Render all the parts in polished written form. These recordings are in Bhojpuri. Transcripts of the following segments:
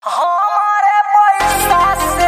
हमारे पैसा से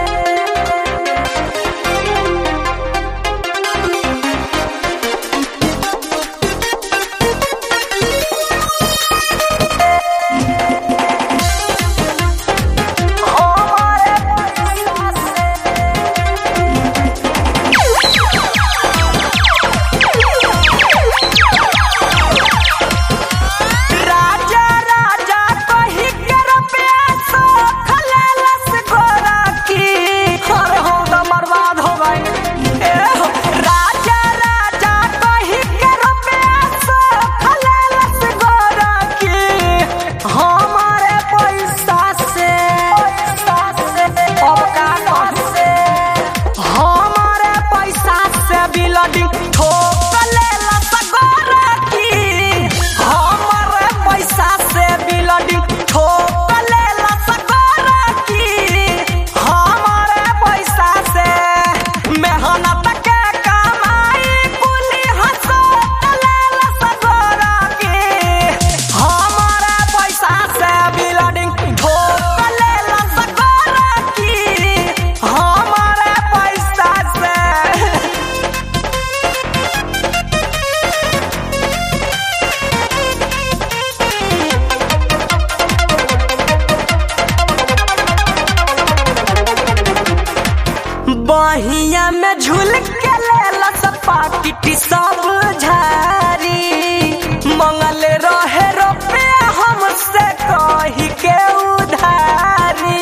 बहिया में झूल के लेला पाकिटी सब झारी मंगल रहे रुपया हमसे कही के उधारी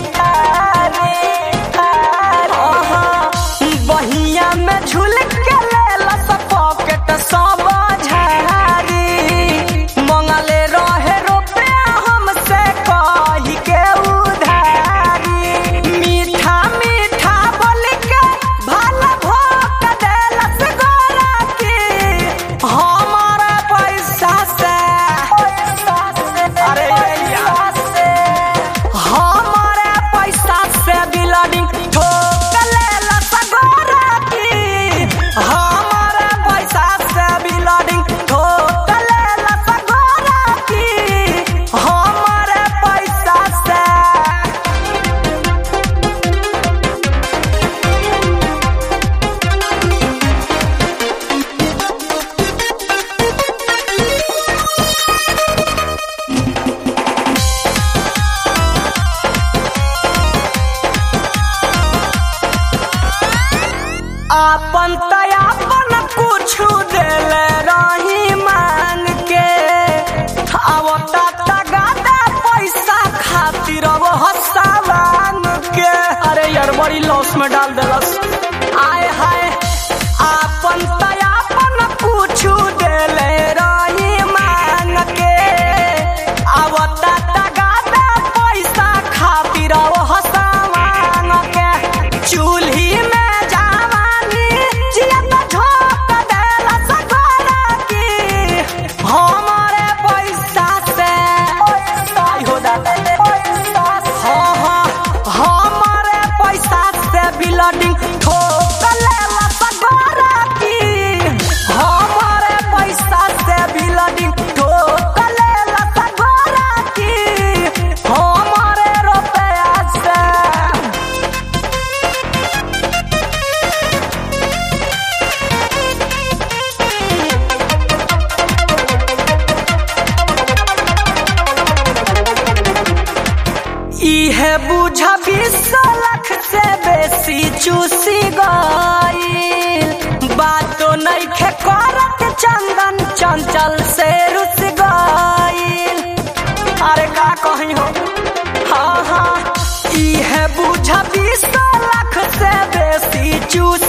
बहिया में झूल के लेला पॉकेट सब झारी मंगल रहे रुपया हमसे कही के उधारी मीठा आपन तयापन कुछ देले रही मान के आवता तगादा पैसा खातिर हसावान के अरे यार बड़ी लॉस में डाल देलस आए हाय आपन तयापन कुछ देले रही मान के आवता तगादा पैसा खातिर हसावान के चूल्ही में इहे बुझा 20 लाख से बेसी चूसी गईल बातो नइखे करत चंदन चंचल से रुस गईल अरे का कही हो हाँ इहे बुझा 20 लाख से बेसी चूसी